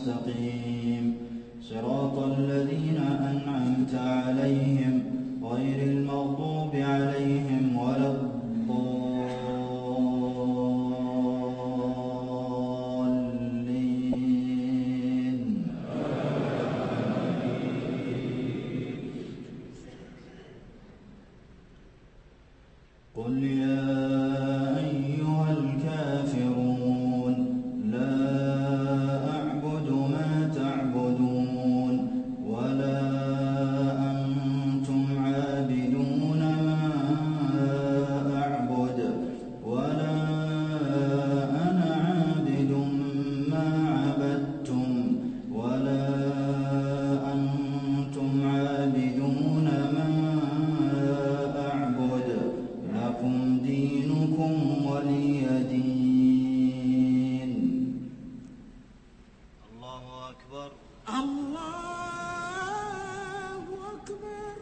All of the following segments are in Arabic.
مستقيم صراط الذين أنعمت عليهم غير المغضوب عليهم ولا الضالين. قل يا أيها الكافرون لا أعبد ما تعبدون ولا أنتم عابدون ما أعبد ولا أنا عابد ما عبدتم ولا أنتم عابدون ما أعبد لكم دينكم ولي دين. الله أكبر. الله أكبر.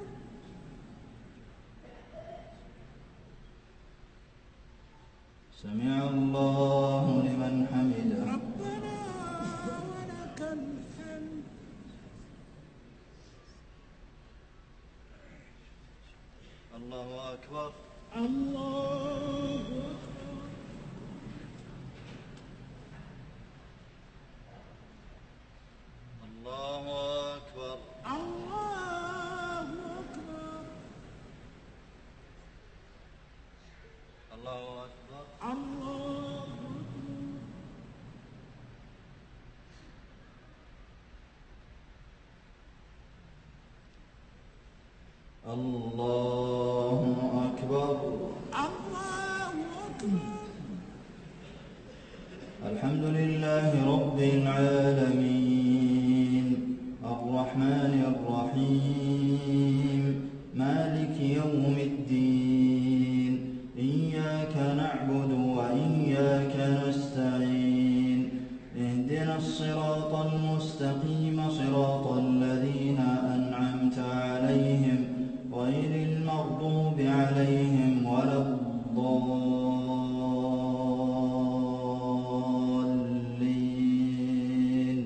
سمع الله لمن حمده. ربنا ولك الحمد. الله أكبر. الله أكبر. الله أكبر. الله أكبر. الله أكبر. الله الله أكبر. الله أكبر. الحمد لله رب العالمين الرحمن الرحيم مالك يوم الدين إياك نعبد وإياك نستعين اهدنا الصراط المستقيم صراط الذين أنعمت عليهم غير المغضوب عليهم ولا الضالين.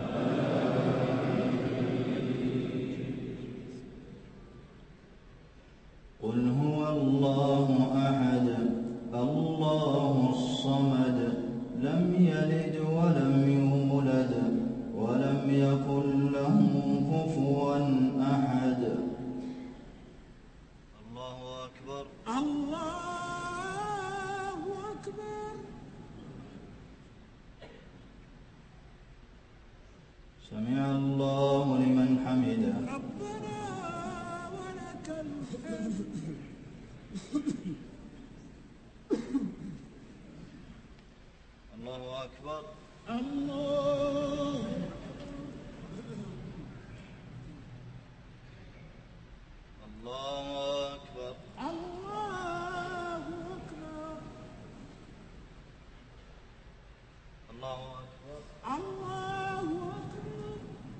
قل هو الله أحد الله الصمد لم يلد ولم يولد ولم يكن له كفوا أحد. الله أكبر. الله أكبر. سمع الله لمن حمده. ربنا ولك الحمد. الله أكبر. الله الله أكبر. الله أكبر. الله أكبر. الله أكبر.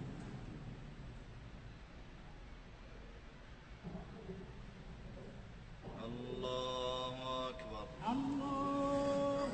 الله أكبر. الله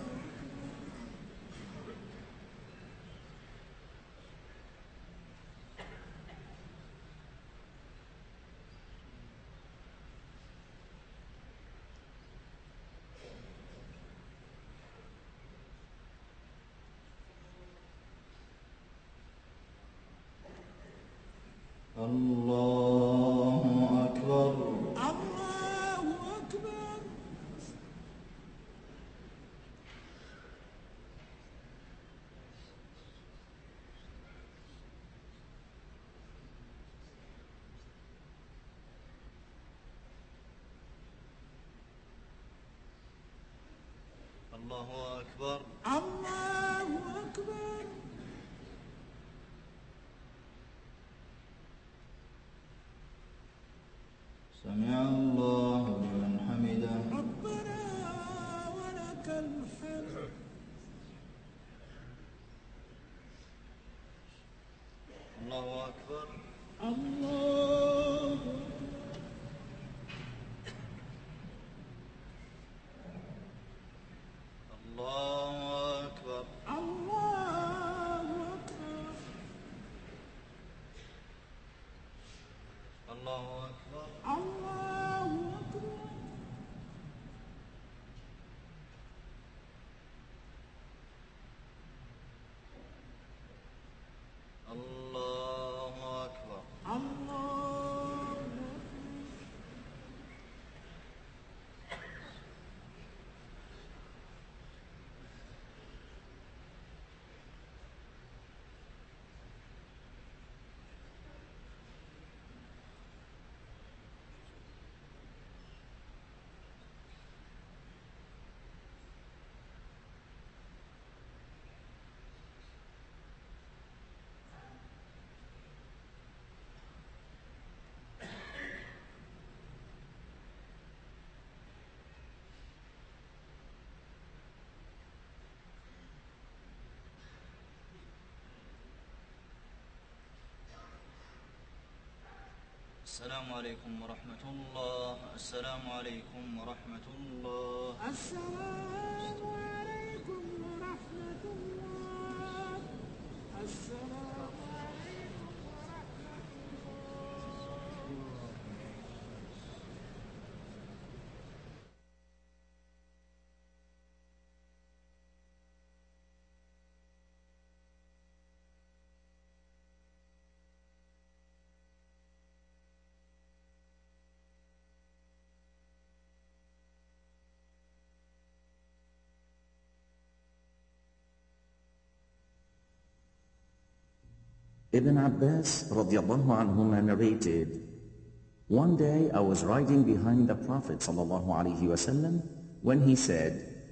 الله أكبر. الله أكبر. الله أكبر. الله أكبر. سمع الله لمن حمده. ربنا ولك الحمد. الله أكبر. الله الله أكبر. الله أكبر. الله أكبر الله أكبر الله أكبر الله أكبر السلام عليكم ورحمة الله. السلام عليكم ورحمة الله. السلام عليكم ورحمة الله. السلام عليكم ورحمة الله. Ibn Abbas radiallahu anhuma narrated, one day I was riding behind the Prophet sallallahu alaihi wasallam when he said,